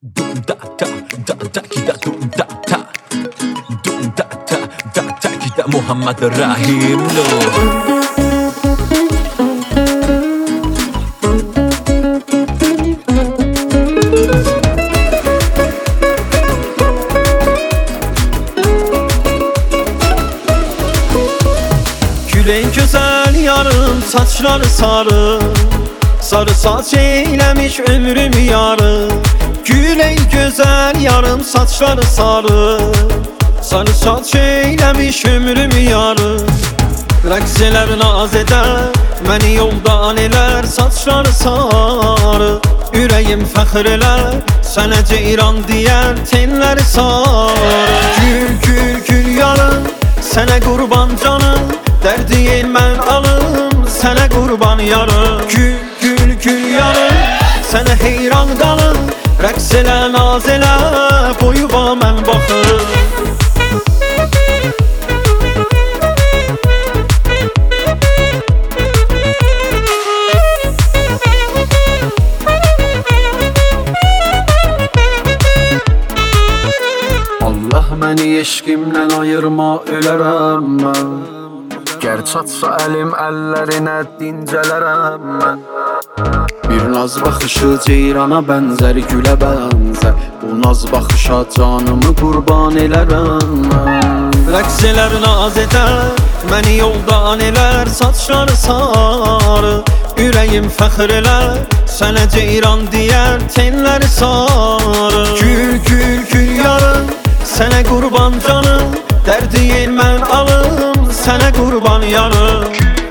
Dum da da da da kida dum da da dum da da da da kida Muhammed Rahim Nur. Gülen güzel yarım saçları sarı, sarı saç eylemiş ömrümü yarı. Gülen güzel yarım saçları sarı, sarı saç eylemiş ömrümü yarı. Rəqs elər, naz edər, məni yoldan elər, saçları sarı. Ürəyim fəxr elər, sənə ceyran deyər, tenləri sarı. Gül gül gül yarım, sənə qurban canım, dərdiyin mən alım, sənə qurban yarım. Gül gül gül yarım, sənə heyran qalım, rəqs elə, naz elə, boyuva mən baxım. Allah məni eşqimdən ayırma, ölərəm mən. Gər çatsa əlim əllərinə dincələrəm mən. Bir naz baxışı ceyrana bənzər, gülə bənzər. Bu naz baxışa canımı qurban elərəm mən. Rəqs elər, naz edər, məni yoldan elər, saçları sarı. Ürəyim fəxr elər, sənə ceyran deyər, tenləri sarı. Gül gül gül yarım, sənə qurban canım, dərdiyin mən alım, sənə qurban yarım.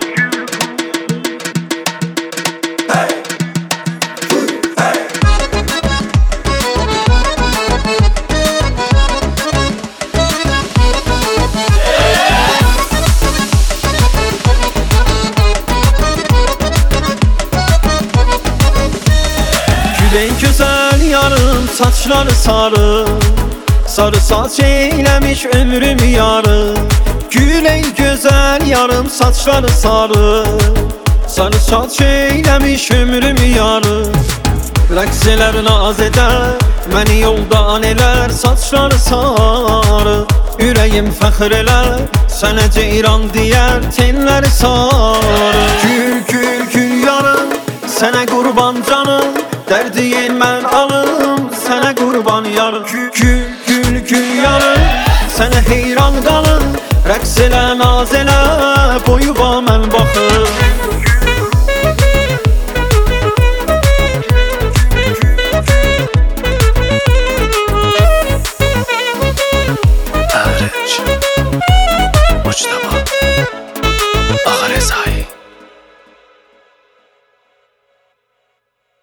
Gülen güzel yarım saçları sarı, sarı saç eylemiş ömrümü yarı. Gülen güzel yarım saçları sarı, sarı saç eylemiş ömrümü yarı. Rəqs elər, naz edər, məni yoldan elər, saçları sarı. Ürəyim fəxr elər, sənə ceyran deyər, tenləri sarı. Gül gül gül yarım, sənə qurban canım, dərdiyin mən alım, sənə qurban yarım. Gül gül gül yarım, sənə heyran qalım, rəqs elə, naz elə, boyuva mən baxım.